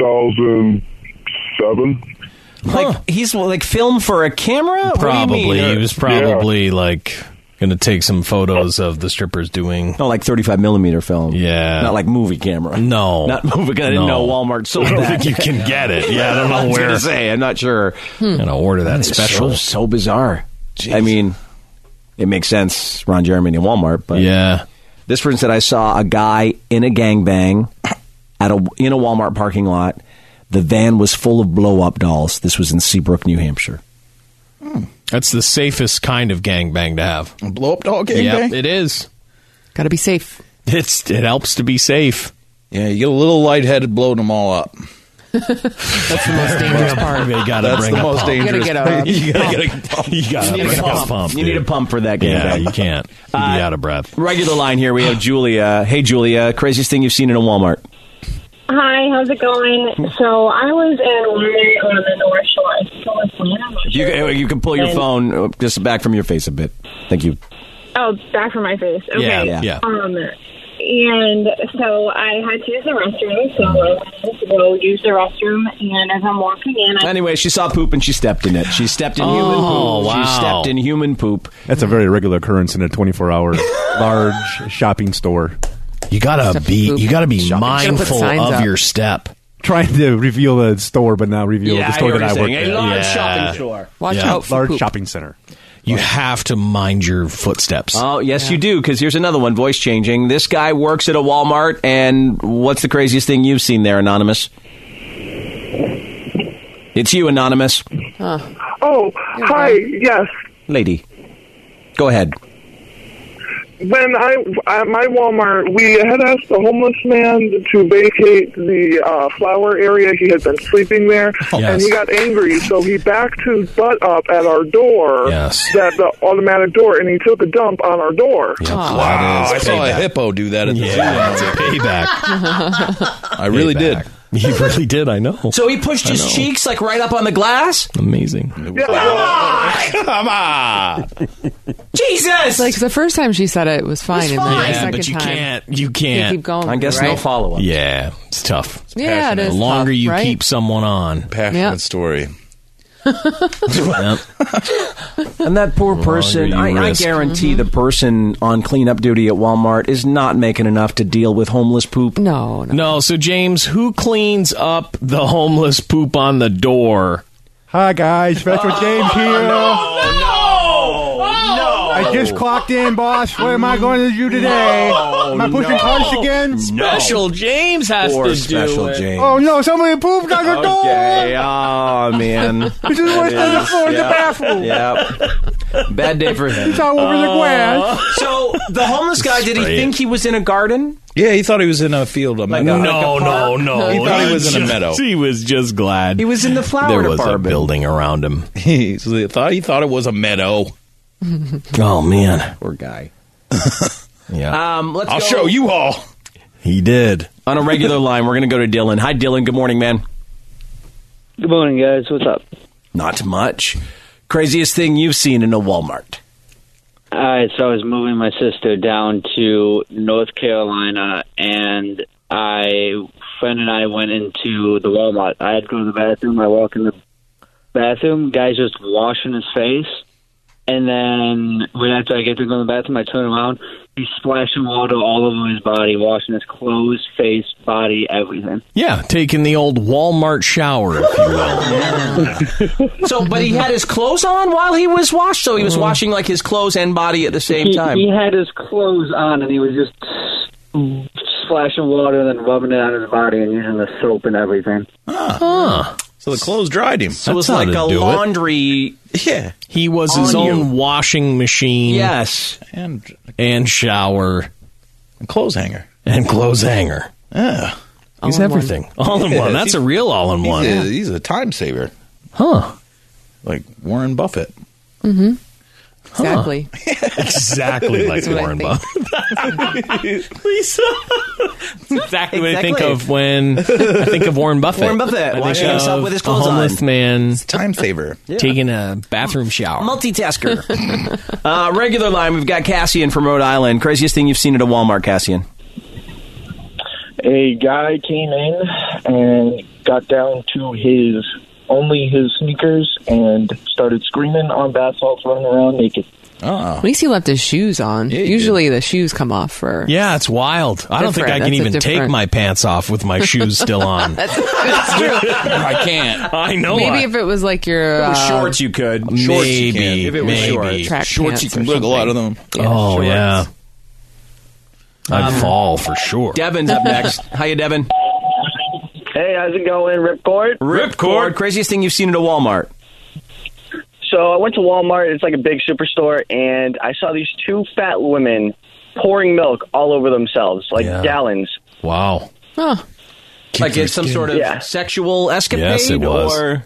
2007. Like he's like film for a camera? Probably. He was probably like going to take some photos of the strippers doing. No, like 35 millimeter film. Yeah. Not like movie camera. No. Not movie. I didn't know Walmart sold I don't that. think you can get it. Yeah, I don't know I was where. gonna say, I'm not sure. Gonna order that special. So bizarre. Jeez. I mean, it makes sense, Ron Jeremy and Walmart, but yeah. This one said, I saw a guy in a gangbang in a Walmart parking lot. The van was full of blow-up dolls. This was in Seabrook, New Hampshire. That's the safest kind of gangbang to have. A blow-up doll gangbang? Yep, it is. Got to be safe. It helps to be safe. Yeah, you get a little lightheaded blowing them all up. That's the most dangerous part. That's the most dangerous. You gotta get a pump. You gotta bring a pump. You need a pump for that gangbang. Yeah, you can't. You'd be out of breath. Regular line here. We have Julia. Hey, Julia. Craziest thing you've seen in a Walmart? Hi, how's it going? So I was in Walmart on the North Shore. You can pull your phone just back from your face a bit. Thank you. Oh, back from my face. Okay. Yeah. And so I had to use the restroom, so I went to go use the restroom, and as I'm walking in... Anyway, she saw poop and she stepped in it. She stepped in human poop. Wow. She stepped in human poop. That's a very regular occurrence in a 24-hour large shopping store. You gotta be mindful of your step. Trying to reveal the store, but not reveal the store that I work at. A large shopping store. Watch out for large poop. shopping center. You have to mind your footsteps. Oh, yes, you do, because here's another one, voice changing. This guy works at a Walmart, and what's the craziest thing you've seen there, Anonymous? It's you, Anonymous. Oh, hi, yes. Lady, go ahead. When at my Walmart, we had asked the homeless man to vacate the flower area. He had been sleeping there, and he got angry, so he backed his butt up at our door, the automatic door, and he took a dump on our door. Yep. Wow, I saw a hippo do that at the zoo. That's a payback. I really did. You really did, I know. So he pushed his cheeks like right up on the glass? Amazing. Come on! Jesus! Like the first time she said it was fine, and then the Yeah, second but you time, can't. keep going. I guess right? no follow-up. Yeah, it's tough. Yeah, it is. The longer tough, you right? keep someone on. Passionate story. Yep. And that poor person, I guarantee the person on cleanup duty at Walmart is not making enough to deal with homeless poop. No, so James, who cleans up the homeless poop on the door? Hi, guys. Special James here. I just Oh. clocked in, boss. What am I going to do today? Am I pushing carts again? Special James has Poor to do Special it. James. Oh, no. Somebody pooped on the door. Okay, oh, man. This is what's on the floor in the bathroom. Yep. Bad day for him. It's all over the grass. So, the homeless guy, did he think he was in a garden? Yeah, he thought he was in a field. No. He thought he was in a meadow. He was just glad. He was in the flower There was department. a building around him. He thought it was a meadow. Oh, man. Poor guy. Yeah. I'll show you all. He did. On a regular line, we're going to go to Dylan. Hi, Dylan. Good morning, man. Good morning, guys. What's up? Not much. Craziest thing you've seen in a Walmart? All right, so I was moving my sister down to North Carolina, and friend and I went into the Walmart. I had to go to the bathroom. I walk in the bathroom, guy's just washing his face, and then right after I get to go in the bathroom, I turn around, he's splashing water all over his body, washing his clothes, face, body, everything. Yeah, taking the old Walmart shower, if you will. So, but he had his clothes on while he was washed, so he was washing like his clothes and body at the same time. He had his clothes on, and he was just splashing water and then rubbing it on his body and using the soap and everything. So the clothes dried him. So it was like a laundry. Yeah. He was his own washing machine. Yes. And shower. And clothes hanger. Yeah. He's everything. All in one. That's a real all in one. He's a time saver. Huh. like Warren Buffett. Mm-hmm. Exactly. Exactly like Warren Buffett. Lisa. Exactly what I think of when I think of Warren Buffett. Warren Buffett washing himself with his clothes on. A homeless man. Time saver. Taking a bathroom shower. Multitasker. Regular line, we've got Cassian from Rhode Island. Craziest thing you've seen at a Walmart, Cassian? A guy came in and got down to his sneakers and started screaming on bath salts, running around naked. At least he left his shoes on. Usually the shoes come off first. Yeah, it's wild. I don't think I can even take my pants off with my shoes still on. That's true. I can't. I know. Maybe if it was like your shorts, you could. Maybe. Shorts you can. If it was maybe. Shorts, you can look a lot of them. Oh, shorts. yeah. I'd fall for sure. Devin's up next. Hiya, Devin. Hey, how's it going? Ripcord? Ripcord. Craziest thing you've seen at a Walmart? So I went to Walmart. It's like a big superstore, and I saw these two fat women pouring milk all over themselves, like gallons. Wow. Huh. Like it's some sort of sexual escapade? Yes, it was. Or...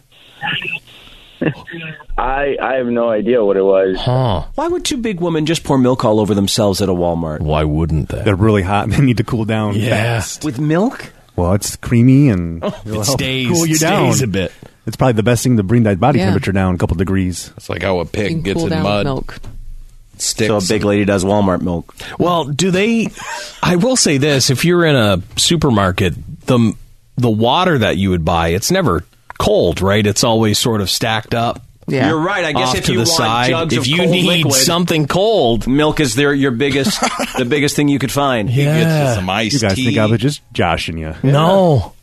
I have no idea what it was. Huh. Why would two big women just pour milk all over themselves at a Walmart? Why wouldn't they? They're really hot and they need to cool down fast. With milk? Well, it's creamy and it'll it help stays, cool you down a bit. It's probably the best thing to bring that body temperature down a couple degrees. It's like how a pig gets in mud. Milk. Sticks. So a big lady does Walmart milk. Well, do they... I will say this. If you're in a supermarket, the water that you would buy, it's never cold, right? It's always sort of stacked up. Yeah. You're right. I guess off if to you the want side, jugs if of you cold need liquid, something cold, milk is your biggest, the biggest thing you could find. Yeah. He gets you some iced You guys tea. think I was just joshing you? No.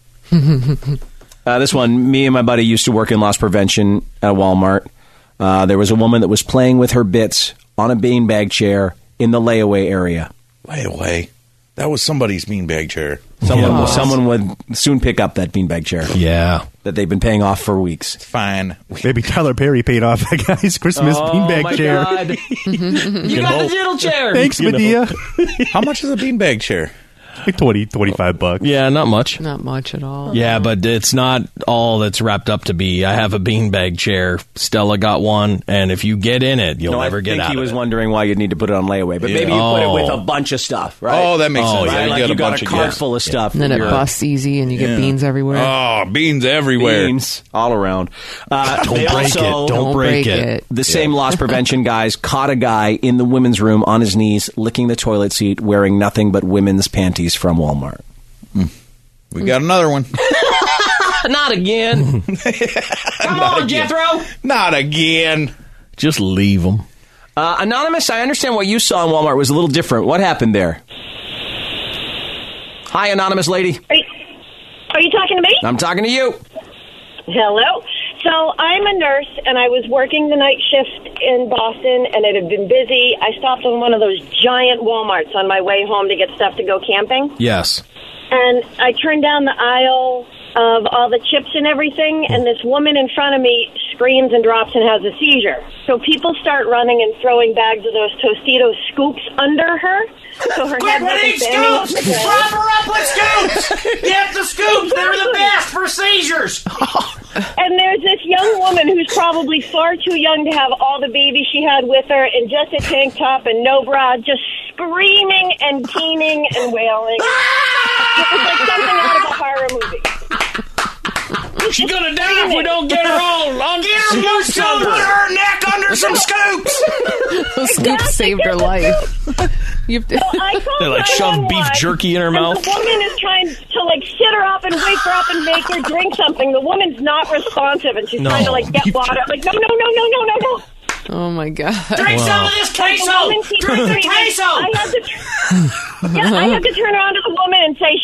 This one, me and my buddy used to work in loss prevention at Walmart. There was a woman that was playing with her bits on a beanbag chair in the layaway area. Layaway? That was somebody's beanbag chair. Someone would soon pick up that beanbag chair. Yeah. That they've been paying off for weeks. Fine. Maybe Tyler Perry paid off that guy's Christmas beanbag chair. God. You got the diddle chair. Thanks, Medea. How much is a beanbag chair? Like $25. Yeah, not much. Not much at all. Yeah, but it's not all that's wrapped up to be. I have a beanbag chair. Stella got one, and if you get in it, you'll never get out of it. I think he was wondering why you'd need to put it on layaway, but maybe you put it with a bunch of stuff, right? Oh, that makes sense. Right? Yeah, Like you got bunch a of cart full of stuff. And then it busts easy, and you get beans everywhere. Oh, beans everywhere. Beans all around. Don't break it. The same loss prevention guys caught a guy in the women's room on his knees, licking the toilet seat, wearing nothing but women's panties from Walmart. We got another one. Not again. Come on, Jethro. Not again. Just leave them. Anonymous, I understand what you saw in Walmart was a little different. What happened there? Hi, anonymous lady. Are you talking to me? I'm talking to you. Hello. So I'm a nurse, and I was working the night shift in Boston, and it had been busy. I stopped on one of those giant Walmarts on my way home to get stuff to go camping. Yes. And I turned down the aisle of all the chips and everything, and this woman in front of me screams and drops and has a seizure. So people start running and throwing bags of those Tostitos scoops under her. So her head wasn't standing up. Prop her up with scoops! Get the scoops! They're the best for seizures! And there's this young woman who's probably far too young to have all the babies she had with her, and just a tank top and no bra, just screaming and keening and wailing. It was like something out of a horror movie. She's gonna die if we don't get her on. Get her more scoops. Put her neck under some scoops. Those scoops saved her life. They like shove beef jerky in her mouth. The woman is trying to like sit her up and wake her up and make her drink something. The woman's not responsive, and she's trying to like get water. Like no. Oh my God! Drink some of this queso. Drink the queso. I had to turn around to the woman and say,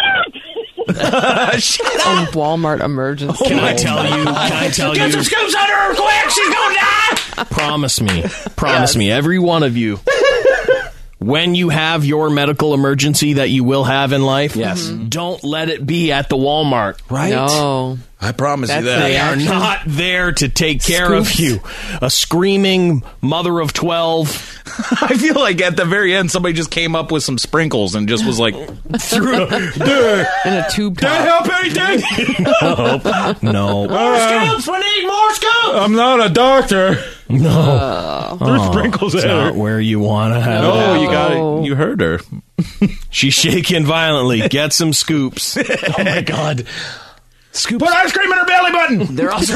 "Shut up!" Oh, Walmart emergency. Can I tell you? Get some scoops under her quick. She's gonna die. Promise me, every one of you. When you have your medical emergency that you will have in life, don't let it be at the Walmart. Right? No. I promise you that. They are not there to take care of you. A screaming mother of 12. I feel like at the very end, somebody just came up with some sprinkles and just was like, threw in a tube top. Can I help anything? No. More scoops! We need more scoops! I'm not a doctor. No. There's sprinkles It's in not her. where you want to have it. No, you got it. You heard her. She's shaking violently. Get some scoops. Oh, my God. Put ice cream in her belly button. They're also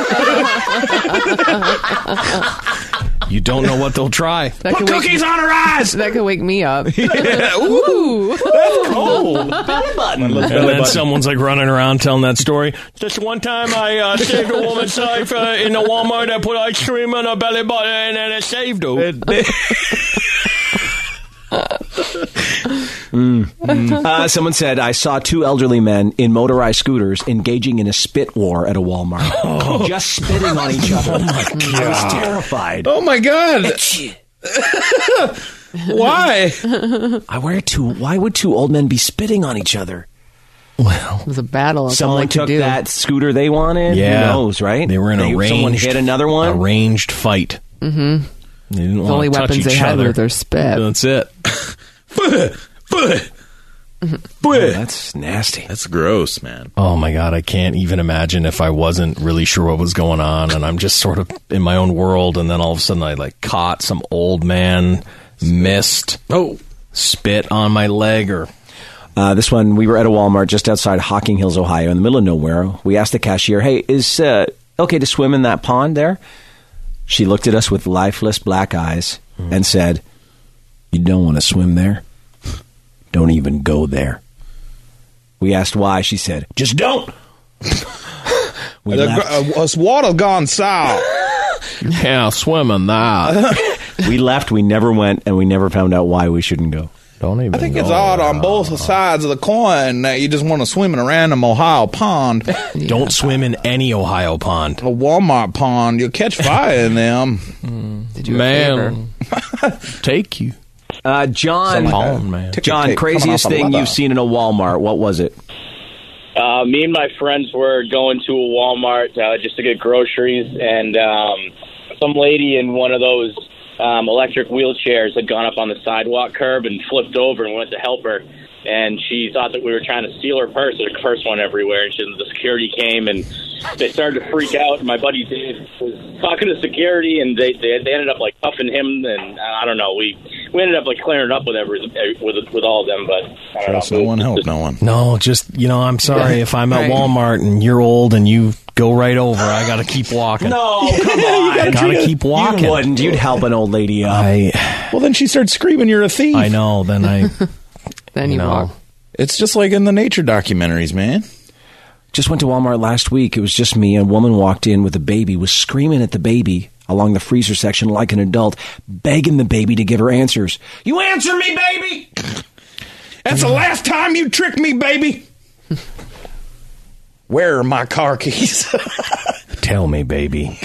You don't know what they'll try. Put cookies on her eyes. That could wake me up. Yeah. Ooh, that's cold. belly button. And then someone's like running around telling that story. Just one time I saved a woman's life in a Walmart. I put ice cream on her belly button and it saved her. Someone said, I saw two elderly men in motorized scooters engaging in a spit war at a Walmart. Just spitting on each other. I was terrified. Oh, my God. Why? Why would two old men be spitting on each other? Well, it was a battle. Someone took that scooter they wanted. Yeah. Who knows, right? They were in a ranged, someone hit another one. A ranged fight. Mm-hmm. They didn't The want only to touch weapons they each had other. were their spit. That's it. That's nasty. That's gross, man. Oh my God, I can't even imagine if I wasn't really sure what was going on and I'm just sort of in my own world and then all of a sudden I like caught some old man missed spit on my leg or this one, we were at a Walmart just outside Hocking Hills, Ohio, in the middle of nowhere. We asked the cashier, hey, is okay to swim in that pond there? She looked at us with lifeless black eyes and said, you don't want to swim there? Don't even go there. We asked why. She said, just don't. We left. Water gone sour. Yeah, swimming that. We left. We never went, and we never found out why we shouldn't go. Don't even. I think it's odd on both sides of the coin that you just want to swim in a random Ohio pond. Don't swim in any Ohio pond. A Walmart pond, you'll catch fire in them. Did you Man, take you. John, craziest thing you've seen in a Walmart. What was it? Me and my friends were going to a Walmart just to get groceries, and some lady in one of those electric wheelchairs had gone up on the sidewalk curb and flipped over and went to help her. And she thought that we were trying to steal her purse. Her purse went everywhere. And the security came, and they started to freak out. And my buddy Dave was talking to security, and they ended up, like, cuffing him. And I don't know. We ended up, like, clearing it up with all of them. But I don't know. No one helped no one. No, just, I'm sorry if I'm at Walmart and you're old and you go right over. I got to keep walking. No, come on. I got to keep walking. You wouldn't. You'd help an old lady up. Well, then she starts screaming, you're a thief. I know. Then I... Then you walk. It's just like in the nature documentaries, man. Just went to Walmart last week. It was just me. A woman walked in with a baby, was screaming at the baby along the freezer section like an adult, begging the baby to give her answers. You answer me, baby! That's the last time you tricked me, baby! Where are my car keys? Tell me, baby.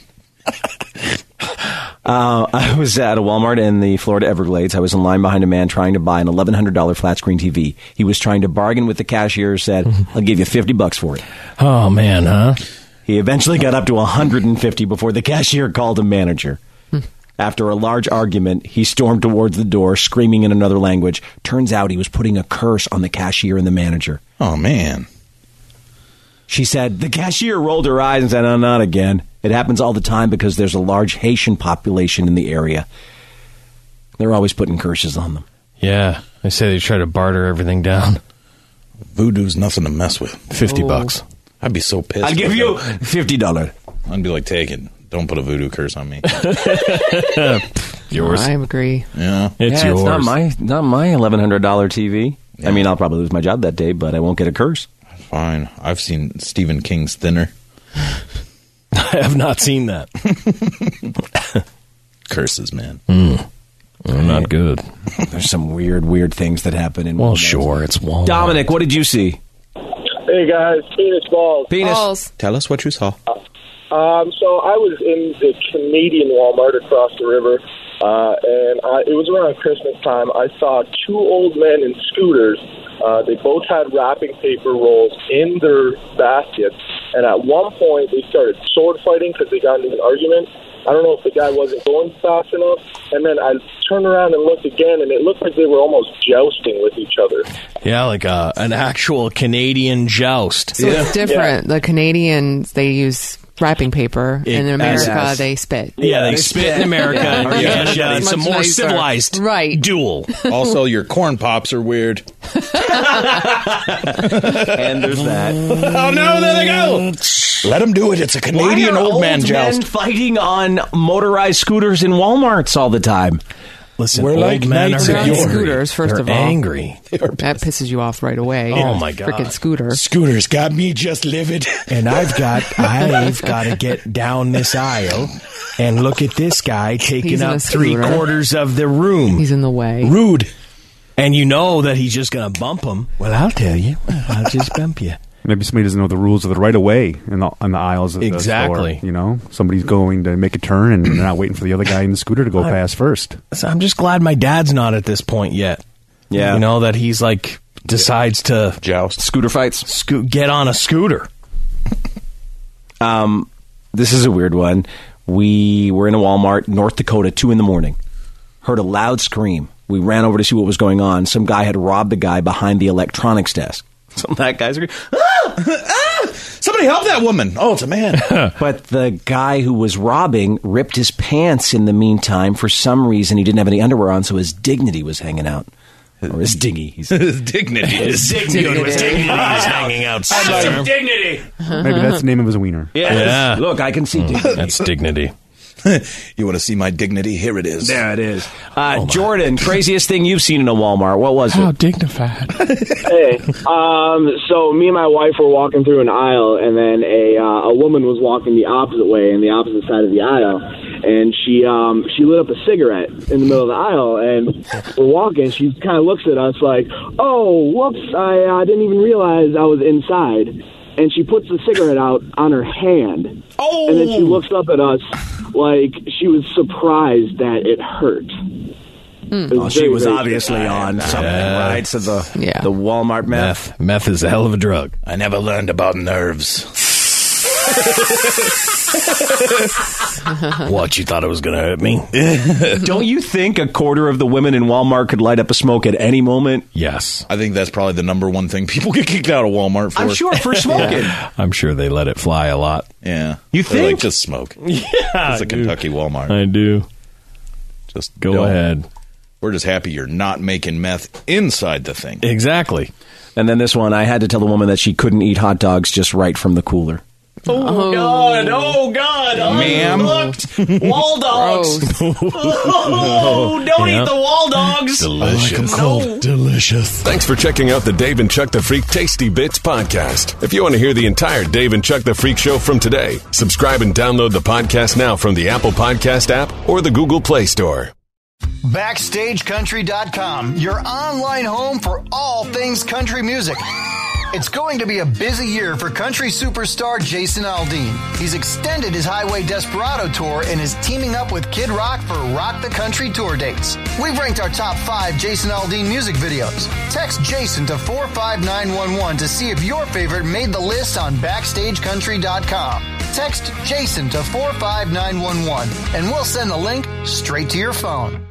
I was at a Walmart in the Florida Everglades. I was in line behind a man trying to buy an $1,100 flat screen TV. He was trying to bargain with the cashier, said, I'll give you $50 for it. Oh, man, huh? He eventually got up to $150 before the cashier called him manager. After a large argument, he stormed towards the door, screaming in another language. Turns out he was putting a curse on the cashier and the manager. Oh, man. She said, the cashier rolled her eyes and said, oh, not again. It happens all the time because there's a large Haitian population in the area. They're always putting curses on them. Yeah, they say they try to barter everything down. Voodoo's nothing to mess with. $50. I'd be so pissed. I'd give you $50. I'd be like, take it. Don't put a voodoo curse on me. Yours. I agree. Yeah. It's yours. It's not my $1,100 TV. Yeah. I mean, I'll probably lose my job that day, but I won't get a curse. Fine. I've seen Stephen King's Thinner. I have not seen that. Curses, man. They're not good. There's some weird things that happen in Well, Walmart. sure, it's Walmart. Dominic, what did you see? Hey, guys. Penis balls. Penis. Tell us what you saw. So I was in the Canadian Walmart across the river, and it was around Christmas time. I saw two old men in scooters. They both had wrapping paper rolls in their baskets, and at one point they started sword fighting because they got into an argument. I don't know if the guy wasn't going fast enough, and then I turned around and looked again, and it looked like they were almost jousting with each other. Yeah, like an actual Canadian joust. So it's different. The Canadians, they use wrapping paper. In America, they spit. Yeah, they spit in America. And Yeah, some more nicer. civilized duel. Also, your corn pops are weird. And there's that. Oh, no, there they go. Let them do it. It's a Canadian Why are old man joust. men fighting on motorized scooters in Walmarts all the time? Listen, We're old like men knights are of angry. scooters, first They're of all. angry. That pisses you off right away. Oh, my God. Freaking scooter. Scooters got me just livid. And I've got to get down this aisle and look at this guy taking He's in up a scooter. 3/4 of the room. He's in the way. Rude. And you know that he's just going to bump him. Well, I'll tell you. I'll just bump you. Maybe somebody doesn't know the rules of the right of way in the aisles of the Exactly. store. You know, somebody's going to make a turn and they're not waiting for the other guy in the scooter to go past first. So I'm just glad my dad's not at this point yet. Yeah. You know, that he's like decides to joust. Scooter fights. Get on a scooter. This is a weird one. We were in a Walmart, North Dakota, 2 a.m. Heard a loud scream. We ran over to see what was going on. Some guy had robbed a guy behind the electronics desk. So that guy's screaming, Somebody help that woman. Oh, it's a man. But the guy who was robbing ripped his pants in the meantime. For some reason, he didn't have any underwear on, so his dignity was hanging out. Or his dingy. His dignity. His dignity was hanging out. Some dignity. Maybe that's the name of his wiener. Yes. Look, I can see dignity. That's dignity. You want to see my dignity? Here it is. There it is. Jordan, craziest thing you've seen in a Walmart. What was How it? dignified. Hey, so me and my wife were walking through an aisle, and then a woman was walking the opposite way in the opposite side of the aisle, and she lit up a cigarette in the middle of the aisle, and we're walking. She kind of looks at us like, "Oh, whoops! I didn't even realize I was inside." And she puts the cigarette out on her hand, and then she looks up at us like she was surprised that it hurt. Well, she was obviously on something, right? So the Walmart meth. Meth is a hell of a drug. I never learned about nerves. What, you thought it was going to hurt me? Don't you think 1/4 of the women in Walmart could light up a smoke at any moment? Yes. I think that's probably the number one thing people get kicked out of Walmart for. I'm sure, for smoking. I'm sure they let it fly a lot. Yeah. You They're think? like, just smoke. Yeah, It's a Kentucky Walmart. I do. Just Go don't. ahead. We're just happy you're not making meth inside the thing. Exactly. And then this one, I had to tell the woman that she couldn't eat hot dogs just right from the cooler. Oh, God. Oh, God. Ma'am. Wall dogs. Oh, don't eat the wall dogs. Delicious. Delicious. Thanks for checking out the Dave and Chuck the Freak Tasty Bits podcast. If you want to hear the entire Dave and Chuck the Freak show from today, subscribe and download the podcast now from the Apple Podcast app or the Google Play Store. BackstageCountry.com, your online home for all things country music. It's going to be a busy year for country superstar Jason Aldean. He's extended his Highway Desperado tour and is teaming up with Kid Rock for Rock the Country tour dates. We've ranked our top 5 Jason Aldean music videos. Text Jason to 45911 to see if your favorite made the list on BackstageCountry.com. Text Jason to 45911 and we'll send the link straight to your phone.